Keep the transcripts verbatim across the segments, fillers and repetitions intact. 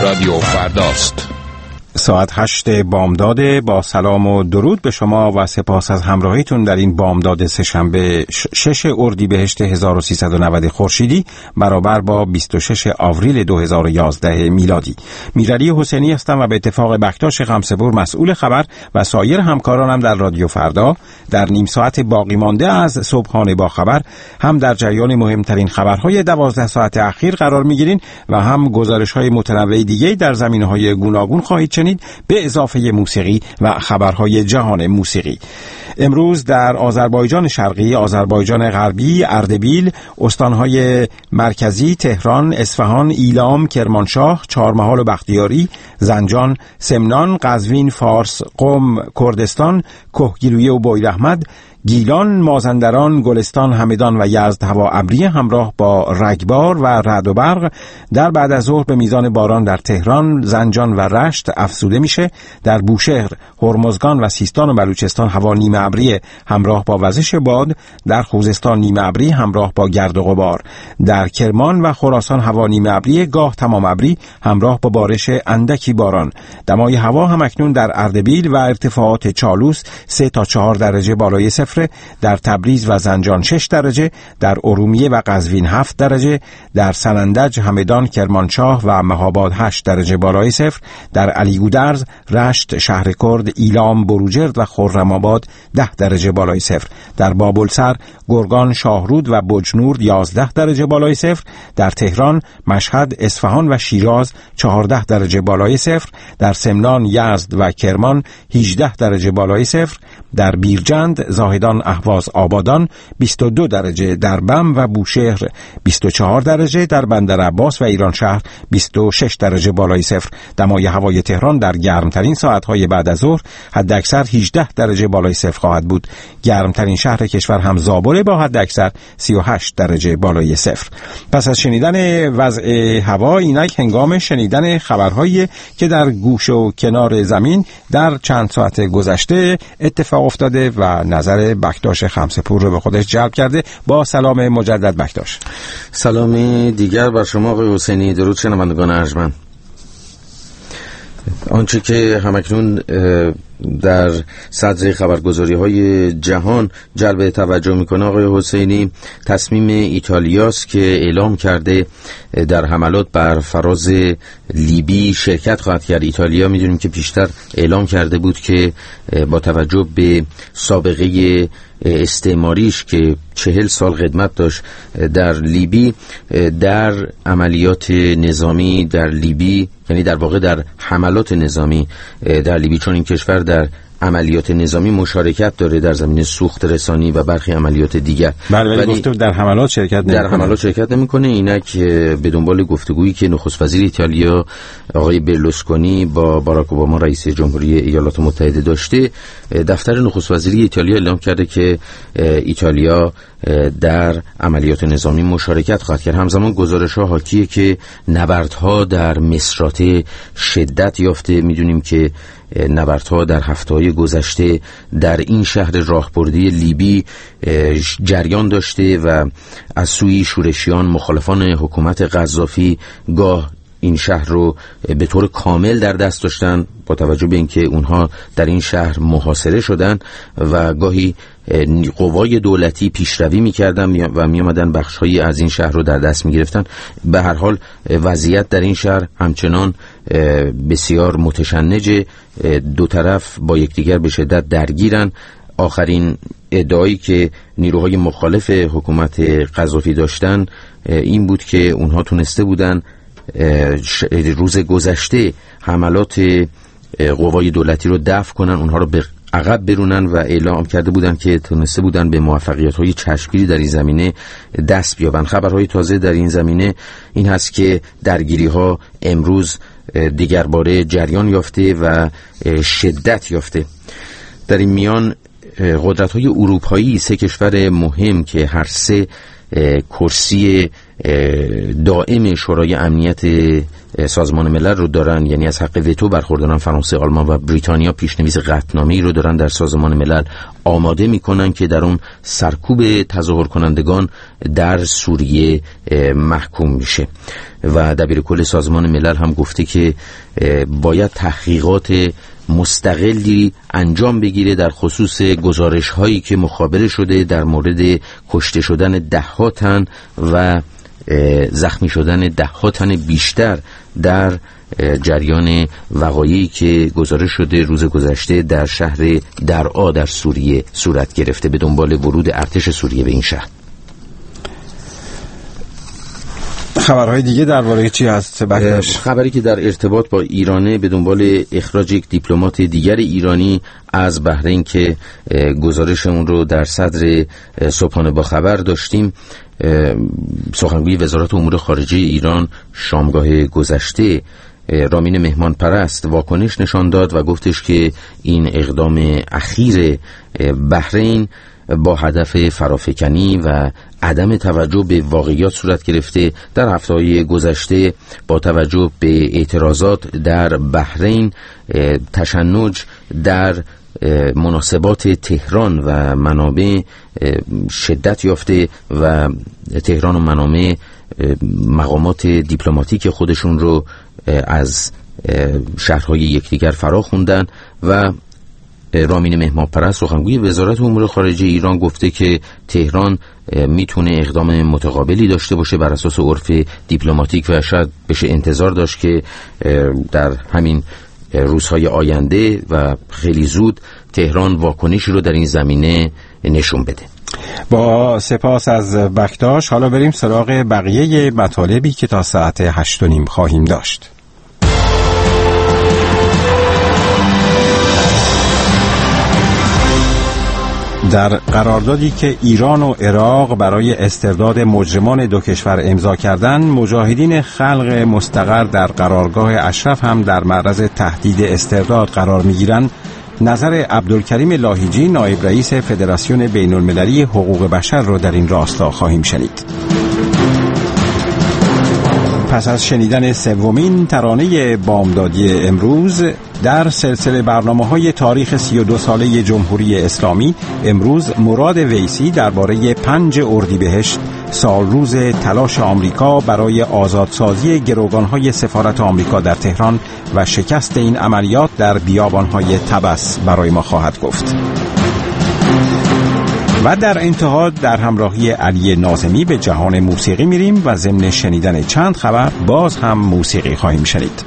رادیو فرداست. ساعت هشت بامداد. با سلام و درود به شما و سپاس از همراهیتون در این بامداد سه‌شنبه شش اردیبهشت هزار و سیصد و نود خورشیدی برابر با بیست و شش آوریل دو هزار و یازده میلادی. میرعلی حسینی هستم و به اتفاق بکتاش خمسه‌پور مسئول خبر و سایر همکارانم در رادیو فردا در نیم ساعت باقی مانده از صبحانه با خبر هم در جریان مهمترین خبرهای دوازده ساعت اخیر قرار میگیرین و هم گزارش‌های متنوع دیگه در زمینه‌های گوناگون خواهید شنید به اضافه موسیقی و خبرهای جهان موسیقی. امروز در آذربایجان شرقی، آذربایجان غربی، اردبیل، استانهای مرکزی، تهران، اصفهان، ایلام، کرمانشاه، چهارمحال و بختیاری، زنجان، سمنان، قزوین، فارس، قم، کردستان، کهگیلویه و بویراحمد، گیلان، مازندران، گلستان، همدان و یزد هوا ابری همراه با رگبار و رعد و برق. در بعد از ظهر به میزان باران در تهران، زنجان و رشت افزوده میشه. در بوشهر، هرمزگان و سیستان و بلوچستان هوا نیمه ابری همراه با وزش باد. در خوزستان نیمه ابری همراه با گرد و غبار. در کرمان و خراسان هوا نیمه ابری گاه تمام ابری همراه با بارش اندکی باران. دمای هوا هم اکنون در اردبیل و ارتفاعات چالوس سه تا چهار درجه بالای صفر، در تبریز و زنجان شش درجه، در ارومیه و قزوین هفت درجه، در سنندج، همدان، کرمانشاه و مهاباد هشت درجه بالای صفر، در علیگودرز، رشت، شهرکرد، ایلام، بروجرد و خرم‌آباد ده درجه بالای صفر، در بابلسر، گرگان، شاهرود و بجنورد یازده درجه بالای صفر، در تهران، مشهد، اصفهان و شیراز چهارده درجه بالای صفر، در سمنان، یزد و کرمان هجده درجه بالای صفر، در بیرجند، زاهدان، اهواز، آبادان بیست و دو درجه، در بم و بوشهر بیست و چهار درجه، در بندر عباس و ایران شهر بیست و شش درجه بالای صفر. دمای هوای تهران در گرمترین ساعت‌های بعد از ظهر حداکثر هجده درجه بالای صفر خواهد بود. گرمترین شهر کشور هم زابل با حداکثر سی و هشت درجه بالای صفر. پس از شنیدن وضع هوا، اینک هنگام شنیدن خبرهایی که در گوش و کنار زمین در چند ساعت گذشته اتفاق افتاده و نظر بکتاش خمسه‌پور رو به خودش جلب کرده. با سلام مجدد بکتاش. سلامی دیگر بر شما آقای حسینی. درود شنوندگان ارجمند. آنچه که همکنون در صدر خبرگزاری های جهان جلب توجه میکنه آقای حسینی، تصمیم ایتالیاست که اعلام کرده در حملات بر فراز لیبی شرکت خواهد کرد. ایتالیا میدونیم که پیشتر اعلام کرده بود که با توجه به سابقه استعماریش که چهل سال خدمت داشت در لیبی، در عملیات نظامی در لیبی، یعنی در واقع در حملات نظامی در لیبی، چون این کشور در عملیات نظامی مشارکت داره در زمینه سوخت رسانی و برخی عملیات دیگر، بله، ولی گفته در حملات شرکت نمی‌کنه. در حملات شرکت نمی‌کنه. اینک به دنبال گفتگویی که نخست وزیر ایتالیا آقای برلوسکونی با باراک اوباما رئیس جمهوری ایالات متحده داشته، دفتر نخست وزیری ایتالیا اعلام کرده که ایتالیا در عملیات نظامی مشارکت خواهد کرد. همزمان گزارش‌ها حاکیه که نبردها در مصرات شدت یافته. می‌دونیم که نبردها در هفته‌های گذشته در این شهر راهبردی لیبی جریان داشته و از سوی شورشیان مخالفان حکومت قذافی گاه این شهر رو به طور کامل در دست داشتن، با توجه به اینکه اونها در این شهر محاصره شدن و گاهی قوای دولتی پیشروی می‌کردن و می‌آمدن بخش‌هایی از این شهر رو در دست می‌گرفتن. به هر حال وضعیت در این شهر همچنان بسیار متشنجه. دو طرف با یکدیگر به شدت درگیرن. آخرین ادعایی که نیروهای مخالف حکومت قذافی داشتن این بود که اونها تونسته بودن روز گذشته حملات قوای دولتی رو دفع کنن، اونها رو به عقب برونن و اعلام کرده بودن که تونسته بودن به موفقیت‌های چشمگیری در این زمینه دست بیابن. خبرهای تازه در این زمینه این هست که درگیری‌ها امروز دیگر باره جریان یافته و شدت یافته. در این میان قدرت‌های اروپایی، سه کشور مهم که هر سه کرسی دائم شورای امنیت سازمان ملل رو دارن، یعنی از حق وتو برخوردارن، فرانسه، آلمان و بریتانیا، پیشنویس قطعنامه‌ای رو دارن در سازمان ملل آماده میکنن که در اون سرکوب تظاهر کنندگان در سوریه محکوم میشه. و دبیر کل سازمان ملل هم گفته که باید تحقیقات مستقلی انجام بگیره در خصوص گزارش هایی که مخابره شده در مورد کشته شدن ده ها تن و زخمی شدن ده ها تن بیشتر در جریان وقایعی که گزارش شده روز گذشته در شهر درعا در سوریه صورت گرفته به دنبال ورود ارتش سوریه به این شهر. خبرهای دیگه درباره چی هست؟ خبری که در ارتباط با ایرانه به دنبال اخراج یک دیپلمات دیگر ایرانی از بحرین که گزارشمون رو در صدر صبحانه با خبر داشتیم. سخنگوی وزارت امور خارجه ایران شامگاه گذشته رامین مهمان پرست واکنش نشان داد و گفتش که این اقدام اخیر بحرین با هدف فرافکنی و عدم توجه به واقعیات صورت گرفته. در هفته‌های گذشته با توجه به اعتراضات در بحرین، تشنج در مناسبات تهران و منابع شدت یافته و تهران و منابع مقامات دیپلماتیک خودشون رو از شهرهای یکدیگر فرا خوندن و رامین مهمان پرست سخنگوی وزارت امور خارجه ایران گفته که تهران میتونه اقدام متقابلی داشته باشه بر اساس عرف دیپلماتیک و شاید بشه انتظار داشت که در همین روزهای آینده و خیلی زود تهران واکنشی رو در این زمینه نشون بده. با سپاس از بکتاش حالا بریم سراغ بقیه مطالبی که تا ساعت هشت و نیم خواهیم داشت. در قراردادی که ایران و عراق برای استرداد مجرمان دو کشور امضا کردند، مجاهدین خلق مستقر در قرارگاه اشرف هم در معرض تهدید استرداد قرار می‌گیرند. نظر عبدالکریم لاهیجی نایب رئیس فدراسیون بین المللی حقوق بشر را در این راستا خواهیم شنید. پس از شنیدن سومین ترانه بامدادی امروز در سلسله برنامه‌های تاریخ سی و دو ساله جمهوری اسلامی، امروز مراد ویسی درباره پنج اردیبهشت سالروز تلاش آمریکا برای آزادسازی گروگان‌های سفارت آمریکا در تهران و شکست این عملیات در بیابان‌های طبس برای ما خواهد گفت. و در انتها در همراهی علی ناظمی به جهان موسیقی میریم و ضمن شنیدن چند خبر باز هم موسیقی خواهیم شنید.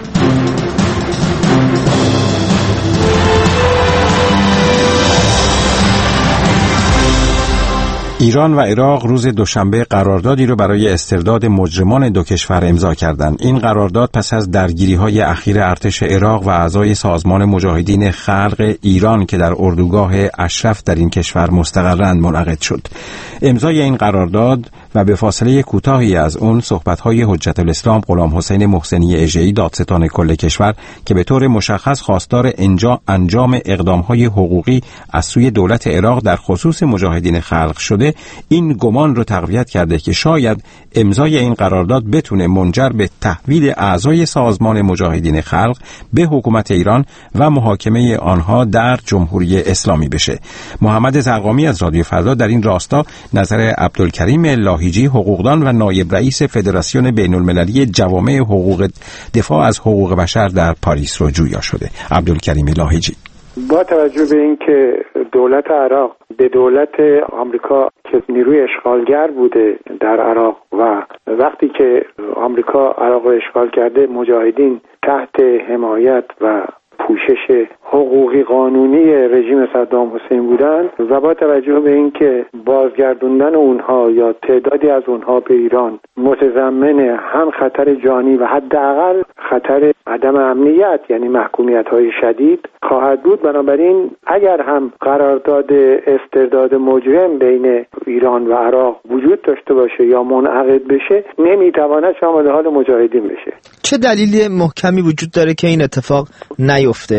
ایران و عراق روز دوشنبه قراردادی رو برای استرداد مجرمان دو کشور امضا کردند. این قرارداد پس از درگیری‌های اخیر ارتش عراق و اعضای سازمان مجاهدین خلق ایران که در اردوگاه اشرف در این کشور مستقرند منعقد شد. امضای این قرارداد و به فاصله کوتاهی از اون صحبت‌های حجت الاسلام غلام حسین محسنی اژه‌ای دادستان کل کشور که به طور مشخص خواستار انجام اقدام‌های حقوقی از سوی دولت عراق در خصوص مجاهدین خلق شده، این گمان رو تقویت کرده که شاید امضای این قرارداد بتونه منجر به تحویل اعضای سازمان مجاهدین خلق به حکومت ایران و محاکمه آنها در جمهوری اسلامی بشه. محمد زرقامی از رادیو فردا در این راستا نظر عبدالکریم لاهیجی حقوقدان و نایب رئیس فدراسیون بین المللی جوامع حقوق دفاع از حقوق بشر در پاریس رو جویا شده. عبدالکریم لاهیجی: با توجه به اینکه دولت عراق به دولت آمریکا که نیروی اشغالگر بوده در عراق و وقتی که آمریکا عراق رو اشغال کرده مجاهدین تحت حمایت و پوشش حقوقی قانونی رژیم صدام حسین بودند و با توجه به اینکه بازگردوندن اونها یا تعدادی از اونها به ایران متضمن هم خطر جانی و حداقل خطر عدم امنیت یعنی محکومیت‌های شدید خواهد بود، بنابراین اگر هم قرارداد استرداد مجرم بین ایران و عراق وجود داشته باشه یا منعقد بشه نمیتواند شامل حال مجاهدین بشه. چه دلیل محکمی وجود داره که این اتفاق نیفته؟ هیچ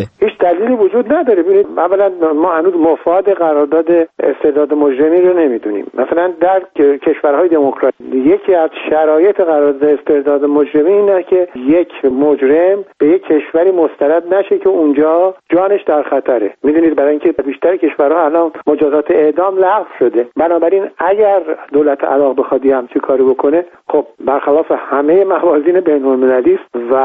دلیلی وجود نداره. ببینید اولا ما هنوز مفاد قرارداد استرداد مجرمی رو نمیدونیم. مثلا در کشورهای دموکرات یکی از شرایط قرارداد استرداد مجرمی اینه که یک مجرم به یک کشوری مسترد نشه که اونجا جانش در خطره. میدونید برای اینکه بیشتر کشورها الان مجازات اعدام لغو شده، بنابراین اگر دولت عراق بخواد همچین کاری بکنه، خب برخلاف همه موازین بین‌المللی است و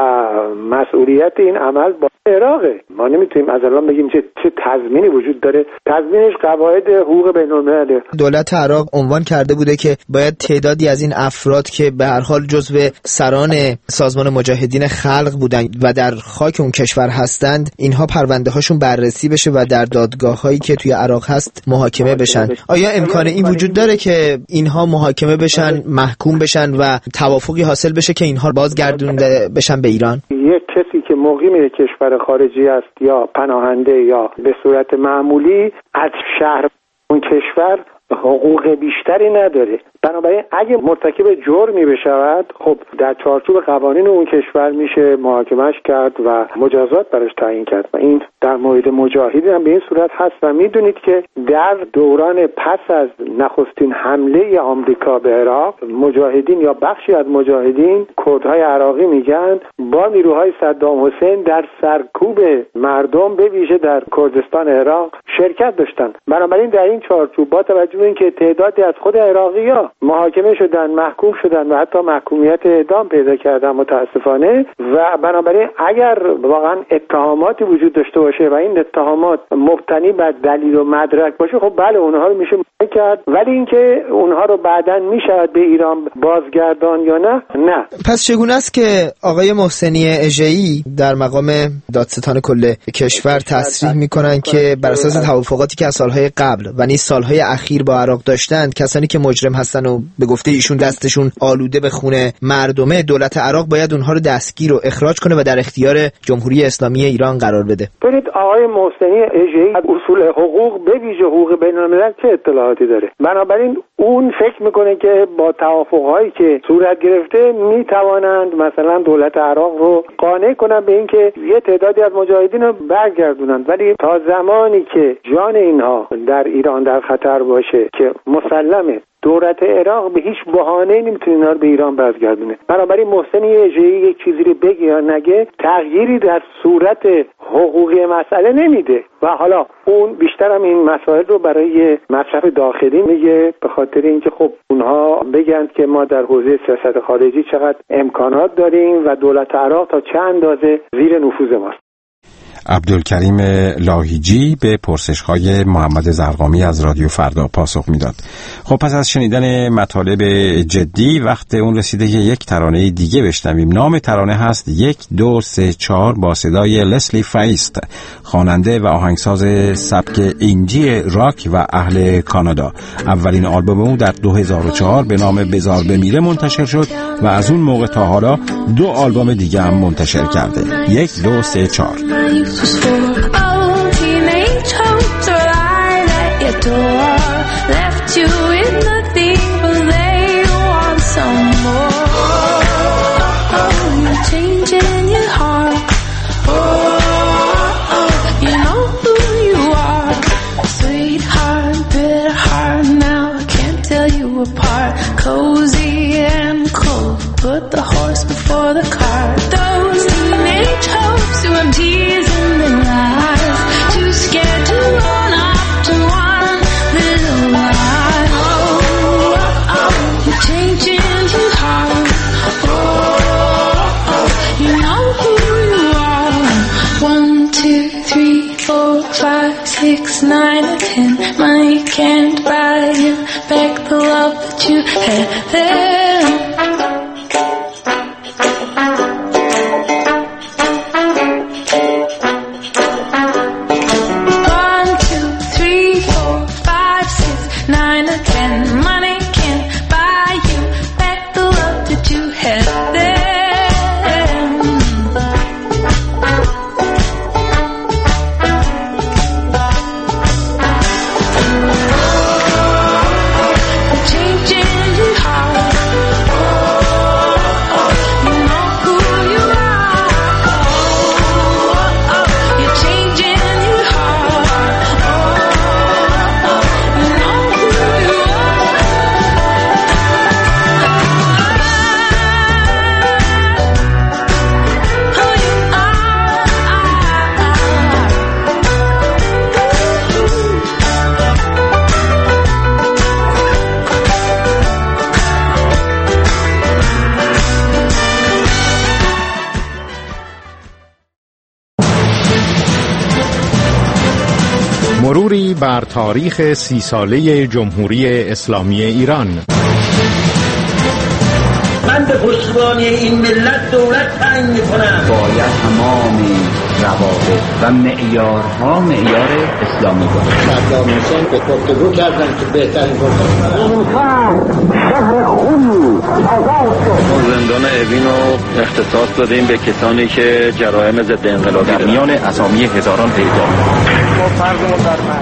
مسئولیت این عمل با عراقه. ما نمیتونیم از الان بگیم چه چه تضمینی وجود داره. تضمینش قواعد حقوق بین‌المللی. دولت عراق عنوان کرده بوده که باید تعدادی از این افراد که به هر حال جزو سران سازمان مجاهدین خلق بودن و در خاک اون کشور هستند، اینها پرونده هاشون بررسی بشه و در دادگاه هایی که توی عراق هست محاکمه بشن. آیا امکان این وجود داره که اینها محاکمه بشن، محکوم بشن و توافقی حاصل بشه که اینها بازگردونده بشن به ایران؟ یک کسی که مقیم کشور خارجی است یا پناهنده یا به صورت معمولی از شهر اون کشور حقوق بیشتری نداره. بنابراین اگه مرتکب جرمی بشود، خب در چارچوب قوانین اون کشور میشه محاکمش کرد و مجازات براش تعیین کرد و این در مورد مجاهدین هم به این صورت هست. و میدونید که در دوران پس از نخستین حمله آمریکا به عراق، مجاهدین یا بخشی از مجاهدین، کردهای عراقی میگن، با نیروهای صدام حسین در سرکوب مردم به ویژه در کردستان عراق شرکت داشتن. بنابراین در این چارچوب با توجه به اینکه تعدادی از خود عراقی‌ها محاکمه شدن، محکوم شدن و حتی محکومیت اعدام پیدا کردن متاسفانه، و بنابراین اگر واقعا اتهاماتی وجود داشته باشه و این اتهامات مبتنی بر دلیل و مدرک باشه، خب بله اونها رو میشه محکوم کرد. ولی اینکه اونها رو بعداً میشود به ایران بازگردان یا نه، نه. پس چگونه است که آقای محسنی اژه‌ای در مقام دادستان کل کشور تصریح میکنن که بر اساس توافقاتی که از سالهای قبل و نیز سالهای اخیر با عراق داشتند، کسانی که مجرم هستن و به گفته ایشون دستشون آلوده به خون مردمه، دولت عراق باید اونها رو دستگیر و اخراج کنه و در اختیار جمهوری اسلامی ایران قرار بده. ببینید آقای محسنی اژه‌ای از اصول حقوق به ویژه حقوق بین‌المللی چه اطلاعاتی داره؟ بنابراین اون فکر میکنه که با توافقهایی که صورت گرفته میتوانند مثلا دولت عراق رو قانع کنن به اینکه یه تعدادی از مجاهدین رو برگردونن، ولی تا زمانی که جان اینها در ایران در خطر باشه که مسلمه دولت عراق به هیچ بهانه‌ای نمیتونه اینا رو به ایران برگردونه. بنابراین محسنی اژه‌ای یک چیزی رو بگه یا نگه تغییری در صورت حقوقی مسئله نمیده و حالا اون بیشتر هم این مسائل رو برای مصرف داخلی میگه، به خاطر اینکه خب اونها بگن که ما در حوزه سیاست خارجی چقدر امکانات داریم و دولت عراق تا چه اندازه زیر نفوذ ماست. عبدالکریم لاهیجی به پرسش‌های محمد زرقامی از رادیو فردا پاسخ میداد. خب پس از شنیدن مطالب جدی وقت اون رسیده که یک ترانه دیگه بشنویم. نام ترانه هست یک دو سه چهار با صدای لسلی فایست، خواننده و آهنگساز سبک اینجی راک و اهل کانادا. اولین آلبوم او در دو هزار و چهار به نام بزار بمیره منتشر شد و از اون موقع تا حالا دو آلبوم دیگه هم منتشر کرده. یک دو سه چهار. Was for old teenage hopes are lying at your door, left you with nothing but they want some more. Oh, oh, you're changing your heart. Oh, oh, you know who you are. Sweetheart, bitter heart, now I can't tell you apart. Cozy and cold, put the horse before the cart. Those teenage hopes who I'm teasing their lies, too scared to run up to one little lie. Oh, oh, oh, you're changing your heart. Oh, oh, you know who you are. One, two, three, four, five, six, nine, and ten. Money can't buy you back the love that you had then. Changing your heart. مروری بر تاریخ سی ساله جمهوری اسلامی ایران. من به پشتیبانی این ملت دولت تعیین میکنم. باید تمام روابط و معیارها معیار اسلامی باشه. صدام حسین به گفتگو کردن که بهترین گفتگو این شهر خونی آزاد شد. زندان اوین رو اختصاص دادیم به کسانی که جرایم ضد انقلابی در میان اسامی هزاران پیدا. ما فرد مترمم.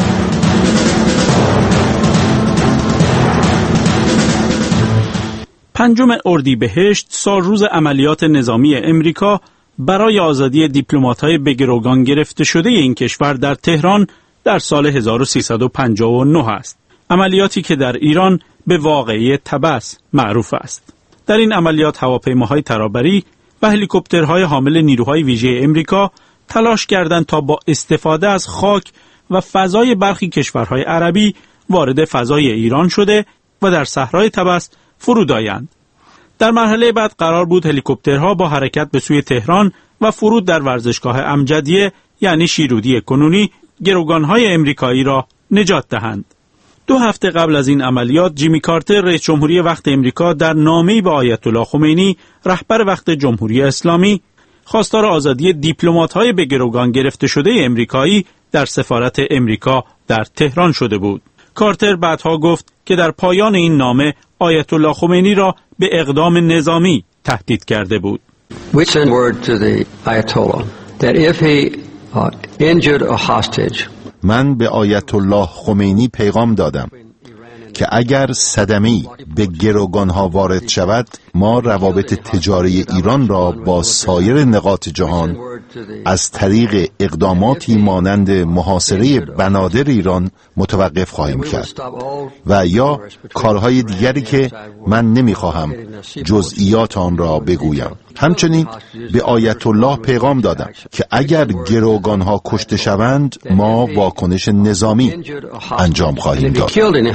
پنجم اردیبهشت سالروز عملیات نظامی امریکا برای آزادی دیپلمات‌های به گروگان گرفته شده این کشور در تهران در سال هزار و سیصد و پنجاه و نه است. عملیاتی که در ایران به واقعه طبس معروف است. در این عملیات هواپیماهای ترابری و هلیکوپترهای حامل نیروهای ویژه امریکا تلاش کردند تا با استفاده از خاک و فضای برخی کشورهای عربی وارد فضای ایران شده و در صحرای طبس فرود آیند. در مرحله بعد قرار بود هلیکوپترها با حرکت به سوی تهران و فرود در ورزشگاه امجدیه یعنی شیرودی کنونی گروگانهای امریکایی را نجات دهند. دو هفته قبل از این عملیات جیمی کارتر رئیس جمهوری وقت امریکا در نامه‌ای به آیت الله خمینی رهبر وقت جمهوری اسلامی خواستار آزادی دیپلمات‌های به گروگان گرفته شده امریکایی در سفارت امریکا در تهران شده بود. کارتر بعدها گفت که در پایان این نامه آیت الله خمینی را به اقدام نظامی تهدید کرده بود. We send word to the Ayatollah that if he uh, injured a hostage. من به آیت الله خمینی پیغام دادم که اگر صدمه‌ای به گروگانها وارد شود ما روابط تجاری ایران را با سایر نقاط جهان از طریق اقداماتی مانند محاصره بنادر ایران متوقف خواهیم کرد و یا کارهای دیگری که من نمیخواهم جزئیات آن را بگویم. همچنین به آیت الله پیغام دادم که اگر گروگانها کشته شوند ما واکنش نظامی انجام خواهیم داد.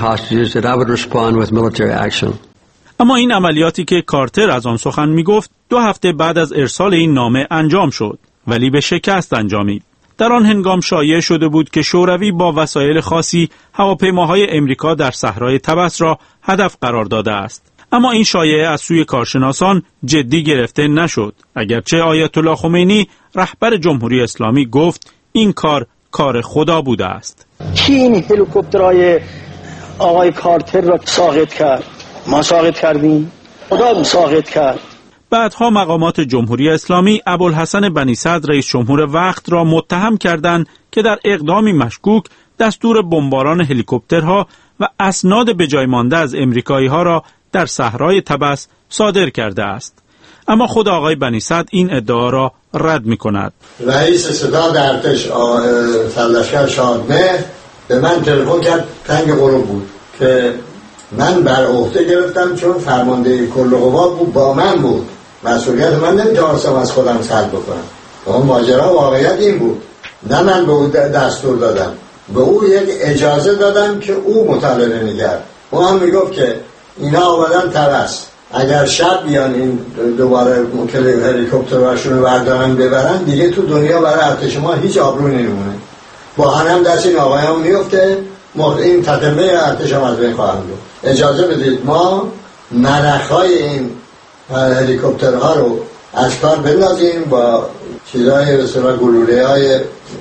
اما این عملیاتی که کارتر از آن سخن می گفت دو هفته بعد از ارسال این نامه انجام شد ولی به شکست انجامید. در آن هنگام شایع شده بود که شوروی با وسایل خاصی هواپیماهای امریکا در صحرای طبس را هدف قرار داده است. اما این شایعه از سوی کارشناسان جدی گرفته نشد. اگرچه آیت الله خمینی رهبر جمهوری اسلامی گفت این کار کار خدا بوده است. کی این هلیکوپترهای آقای کارتر را ساقط کرد؟ ما ساقط کردیم؟ خدا ساقط کرد. بعدها مقامات جمهوری اسلامی ابوالحسن بنی صدر رئیس جمهور وقت را متهم کردند که در اقدامی مشکوک دستور بمباران هلیکوپترها و اسناد به جای مانده از امریکایی‌ها را در صحرای طبس صادر کرده است. اما خود آقای بنی صدر این ادعا را رد می‌کند. رئیس ستاد ارتش فلشگر شادمهر به من تلفن کرد، تنگ غروب بود که من بر عهده گرفتم چون فرمانده کل قوا بود، با من بود، مسئولیت من نمیتونستم از خودم سلب بکنم. اون ماجرا واقعیت این بود، نه من به او دستور دادم، به او یک اجازه دادم که او مطالعه نگرد. او هم میگفت که اینا آمدن طبس، اگر شب بیان این دوباره مکل هلیکوپتراشون رو بردارن ببرن دیگه تو دنیا برای ارتش ما هیچ آبرویی نمیمونه. با هم دست این آقایان میفته، این تتمه ارتش هم از بین خواهند بود. اجازه بدید ما منخهای این هلیکوپترها رو از کار بندازیم با چیزهای به اصطلاح گلوله های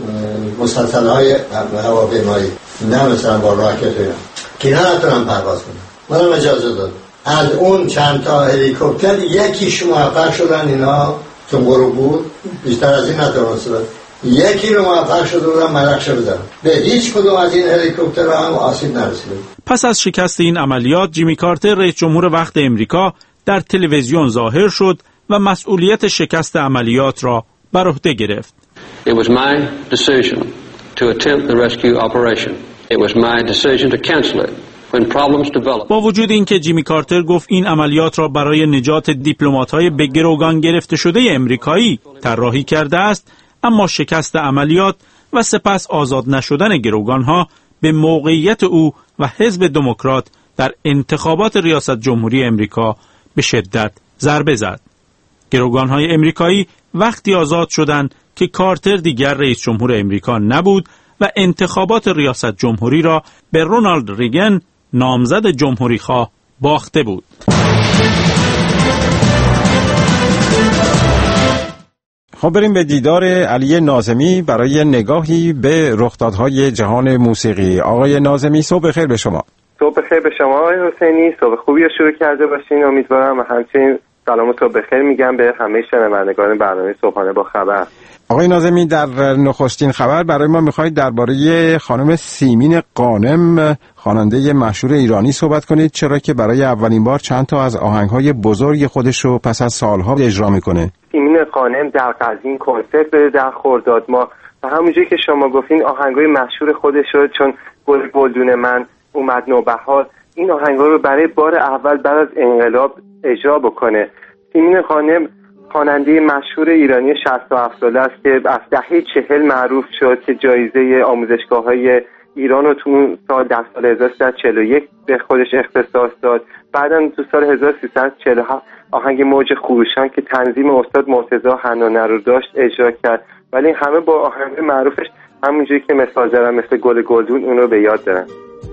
مسلسل های هواپیمایی، نه مثلا با راکت اینا که اینا نتونن پرواز کنن. منم اجازه داد. از اون چند تا هلیکوپتر یکیش موفق شدن، اینا چون غروب بود بیشتر از این نتونستن، یکی رو موفق شده بودن ملخشه بزنن. به هیچ کدوم از این هلیکوپترها هم آسیب نرسیده. پس از شکست این عملیات جیمی کارتر رئیس جمهور وقت امریکا در تلویزیون ظاهر شد و مسئولیت شکست عملیات را بر عهده گرفت. It was my decision to attempt the rescue operation. It was my decision to cancel it. When problems developed. با وجود اینکه جیمی کارتر گفت این عملیات را برای نجات دیپلمات‌های به گروگان گرفته شده امریکایی طراحی کرده است، اما شکست عملیات و سپس آزاد نشدن گروگان‌ها به موقعیت او و حزب دموکرات در انتخابات ریاست جمهوری امریکا به شدت ضربه زد. گروگان‌های امریکایی وقتی آزاد شدند که کارتر دیگر رئیس جمهور امریکا نبود و انتخابات ریاست جمهوری را به رونالد ریگن نامزد جمهوریخواه باخته بود. خب بریم به دیدار علی ناظمی برای نگاهی به رخدادهای جهان موسیقی. آقای ناظمی صبح بخیر به شما. صبح بخیر به شما آقای حسینی، صبح خوبی رو شروع کرده باشین امیدوارم و همچنین سلام و صبح بخیر میگم به همه شنوندگان برنامه صبحانه با خبر. آقای ناظمی در نخستین خبر برای ما میخواید درباره خانم سیمین غانم خواننده مشهور ایرانی صحبت کنید، چرا که برای اولین بار چند تا از آهنگهای بزرگ خودش رو پس از سالها اجرا میکنه. سیمین غانم در قزوین کنسرت بده در خرداد ماه و همونجوری که شما گفتین آهنگای مشهور خودش رو چون گل گلدون من اومد نوبهار این آهنگا رو برای بار اول بعد از انقلاب اجرا بکنه. سیمین غانم خواننده مشهور ایرانی شصت و هفت ساله است که از دهه چهل معروف شد که جایزه آموزشگاه‌های ایران رو تو سال در سال هزار و سیصد و چهل و یک به خودش اختصاص داد. بعداً تو سال هزار و سیصد و چهل و هفت آهنگ موج خروشان که تنظیم استاد مرتضی حنانه رو داشت اجرا کرد، ولی همه با آهنگ معروفش همونجوری که مثال زدم مثل گل گلدون اون رو به یاد دارن.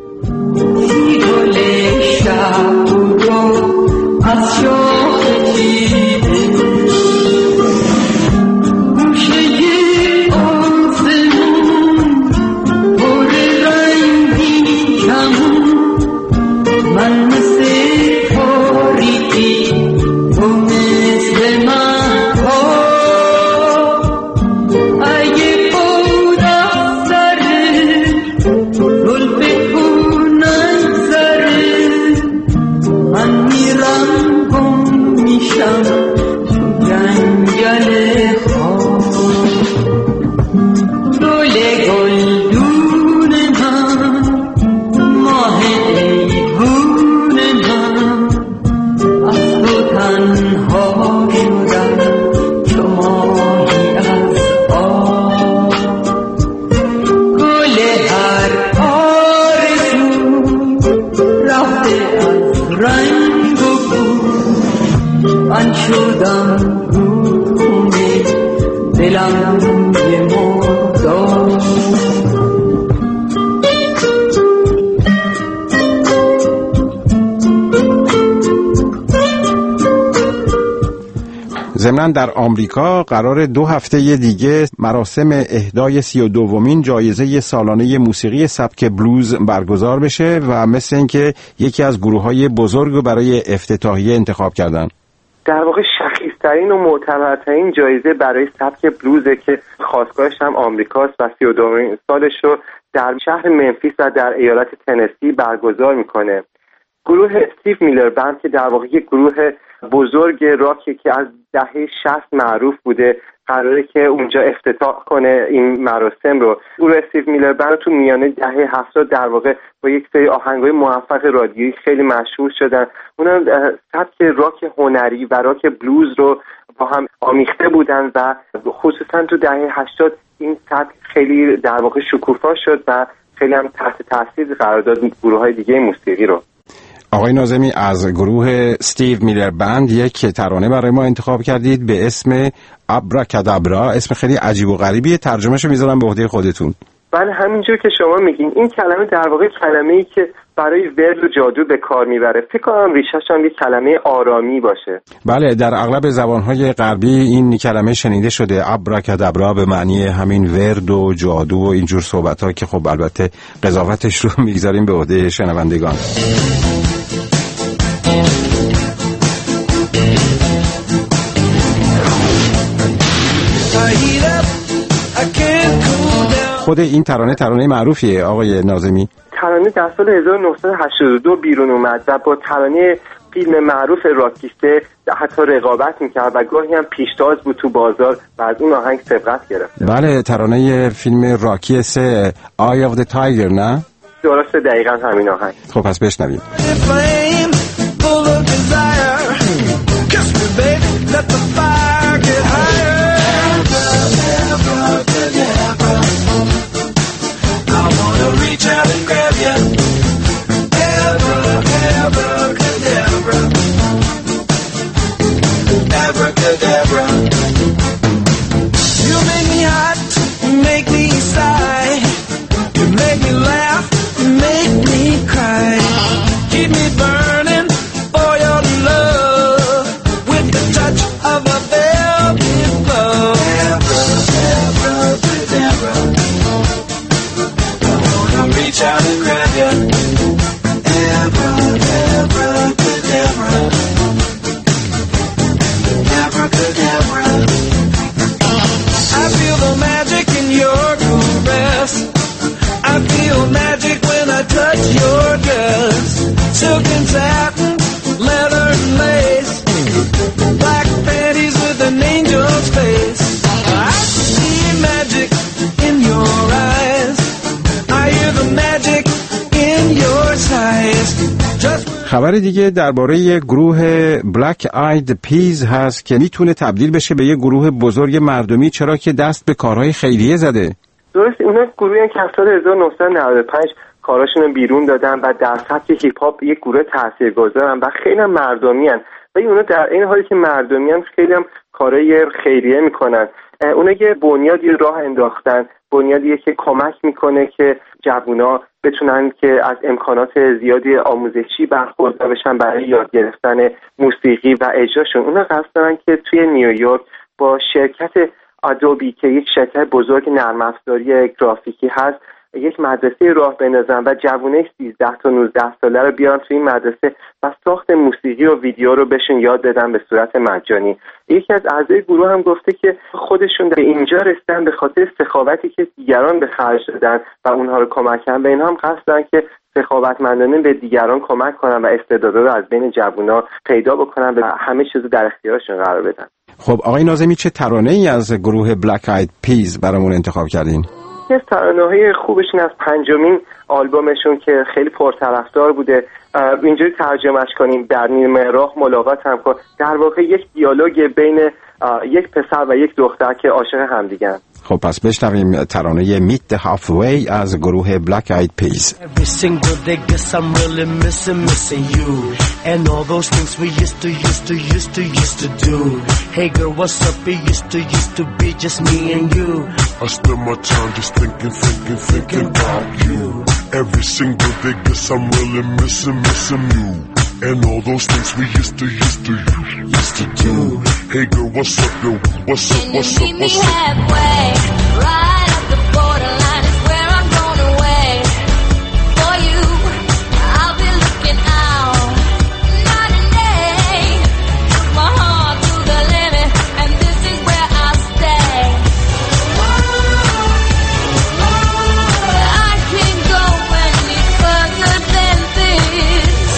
ضمناً در آمریکا قرار دو هفته دیگه مراسم اهدای سی و دومین جایزه سالانه موسیقی سبک بلوز برگزار بشه و مثل اینکه یکی از گروه‌های بزرگ رو برای افتتاحیه انتخاب کردن. در واقع شخیص‌ترین و معتبرترین جایزه برای سبک بلوزه که خاستگاهش هم آمریکاست و سی و دومین سالش رو در شهر منفیس و در ایالت تنسی برگزار میکنه. گروه استیو میلر بند که در واقع یک گروه بزرگ راکی که از دهه شصت معروف بوده قراره که اونجا افتتاح کنه این مراسم رو. گروه استیو میلر بند تو میانه دهه هفتاد در واقع با یک سری آهنگای موفق رادیویی خیلی مشهور شدن. اونم سبک راک هنری و راک بلوز رو با هم آمیخته بودن و خصوصا تو دهه هشتاد این سبک خیلی در واقع شکوفا شد و خیلی هم تحت تاثیر قرار داد گروه‌های دیگه موسیقی رو. آقای ناظمی از گروه استیو میلر بند یک ترانه برای ما انتخاب کردید به اسم ابراکادابرا. اسم خیلی عجیب و غریبیه، ترجمهشو میذارم به عهده خودتون. بله همینجور که شما میگین این کلمه در واقع کلمه‌ای که برای ورد و جادو به کار میبره. فکر کنم ریشش هم یک کلمه آرامی باشه. بله در اغلب زبانهای غربی این کلمه شنیده شده، ابراکادابرا به معنی همین ورد و جادو و اینجور صحبت‌ها که خب البته قضاوتش رو میگذاریم به عهده شنوندگان. خود این ترانه ترانه معروفیه آقای ناظمی. ترانه در سال هزار و نهصد و هشتاد و دو بیرون اومد و با ترانه فیلم معروف راکیسته حتی رقابت میکرد و گاهی هم پیشتاز بود تو بازار و از اون آهنگ سبقت گرفت. بله ترانه فیلم راکی سه Eye of the Tiger نه؟ درسته دقیقا همین آهنگ. خب پس بشنویم. خبر دیگه درباره گروه بلک آید پیز هست که میتونه تبدیل بشه به یه گروه بزرگ مردمی، چرا که دست به کارهای خیریه زده. درست، اونا گروهی که از سال هزار و نهصد و نود و پنج کاراشون رو بیرون دادن و در سطح هیپ هاپ یک گروه تاثیرگذارن و خیلی هم مردمی ان و اونا در این حالی که مردمی ان خیلی هم کارهای خیریه میکنن. اونا یه بنیادی راه انداختن، بنیادی که کمک میکنه که جوونا بتونن که از امکانات زیادی آموزشی برخوردار بشن برای یاد گرفتن موسیقی و اجراشون. اونا قصد دارن که توی نیویورک با شرکت آدوبی که یک شرکت بزرگ نرم افزاری گرافیکی هست یک مدرسه راه بندازن و جوونه سیزده تا نوزده ساله رو بیارن توی این مدرسه و ساخت موسیقی و ویدیو رو بهشون یاد بدن به صورت مجانی. یکی از اعضای گروه هم گفته که خودشون به اینجا رسیدن به خاطر سخاوتی که دیگران به خرج دادن و اونها رو کمک کردن و اینها هم قصد دارن که سخاوتمندانه به دیگران کمک کنن و استعدادا رو از بین جوونا پیدا بکنن و همه چیز رو در اختیارشون قرار بدن. خب آقای ناظمی، چه ترانه‌ای از گروه بلک آید پیز برامون انتخاب کردین؟ یکی از ترانه‌های خوبشون از پنجمین آلبومشون که خیلی پرطرفدار بوده، اینجوری ترجمهش کنیم در نیمه راه ملاقات هم کن، در واقع یک دیالوگ بین یک پسر و یک دختر که عاشق همدیگن. خب پس بشنویم ترانه Meet the Halfway از گروه بلک آید پیز. Every single day guess I'm really missing, missing you and all those things we used to, used to, used to, used to do. Hey girl, what's up? It used to, used to be just me and you. I spend my time just thinking, thinking, thinking about you. Every single day guess I'm really missing, missing you and all those things we used to, used to, used to do. Hey girl, what's up, yo? What's up, what's up, what's up? Halfway, right up the borderline is where I'm going away. For you, I'll be looking out night and day. Took my heart to the limit, and this is where I'll stay. I can't go any further than this.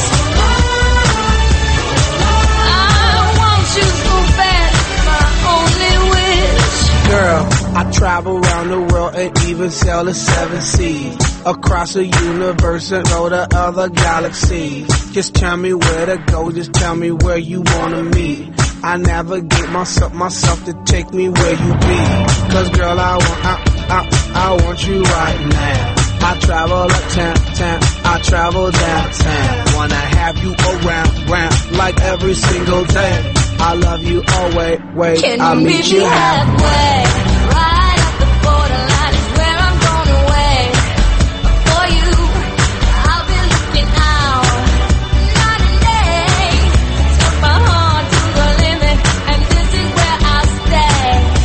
I want you so bad, my only wish. Girl, I travel around the world and even sail the seven seas. Across the universe and go to other galaxies. Just tell me where to go, just tell me where you wanna meet. I navigate myself, myself to take me where you be. Cause girl, I want, I, I, I want you right now. I travel uptown, town, I travel downtown. Wanna have you around, round, like every single day. I love you always, wait, Can I'll you meet meet you me halfway. halfway? Right up the borderline is where I'm going away. For you, I'll be looking out night and day. Took my heart to the limit, and this is where I'll stay.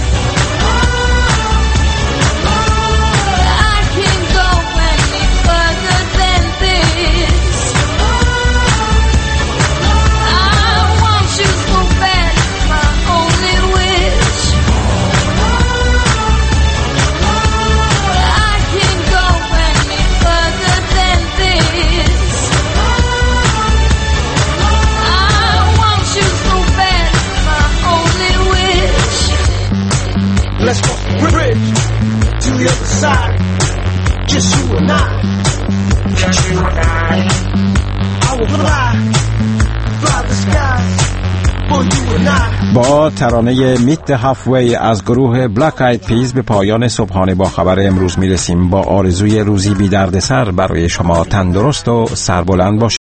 I can't go any further than this. I want you so bad, my only wish. I can't go any further than this. I want you so bad, my only wish. Let's cross the bridge to the other side. Just you and I. Just you and I. I will fly, fly the skies for you and I. با ترانه Meet the Halfway از گروه بلک آید پیز به پایان صبحانه با خبر امروز میرسیم، با آرزوی روزی بی دردسر برای شما. تندرست و سربلند باشید.